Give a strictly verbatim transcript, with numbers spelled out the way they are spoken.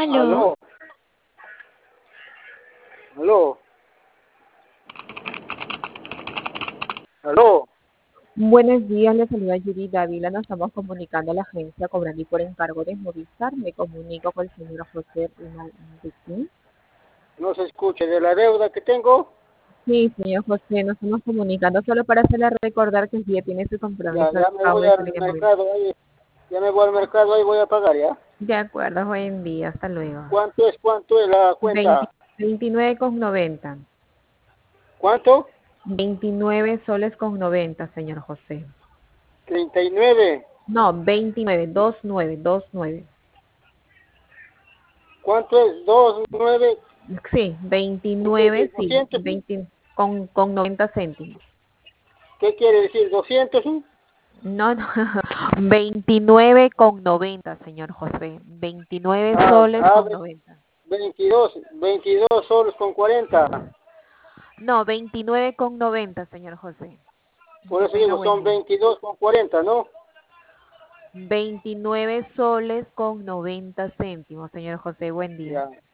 Aló. Aló. Aló. Aló. Buenos días, le saluda Judy Dávila. Nos estamos comunicando a la agencia Cobrandi por encargo de Movistar. Me comunico con el señor José Rinaldi. No se escucha de la deuda que tengo. Sí, señor José, nos estamos comunicando solo para hacerle recordar que el día tiene su Ya, compromiso de ya me pago voy de su al línea móvil. mercado ahí. Ya me voy al mercado ahí voy a pagar, ¿ya? De acuerdo, buen día, hasta luego. ¿Cuánto es, cuánto es la veinte, cuenta? veintinueve con noventa. ¿Cuánto? veintinueve soles con noventa, señor José. treinta y nueve. No, veintinueve, veintinueve, veintinueve. ¿Cuánto es? dos, nueve. Sí, ¿Qué quiere veintinueve, decir? sí, ¿doscientos? ¿Sí? veinte, con, con noventa céntimos. ¿Qué quiere decir? ¿doscientos? ¿Sí? No, no, veintinueve con noventa, señor José. veintinueve Ah, soles ah, con noventa. veintidós. veintidós soles con cuarenta. No, veintinueve con noventa, señor José. Por Que eso tenga digo, buen son día. veintidós con cuarenta, ¿no? veintinueve soles con noventa céntimos, señor José. Buen día. Ya.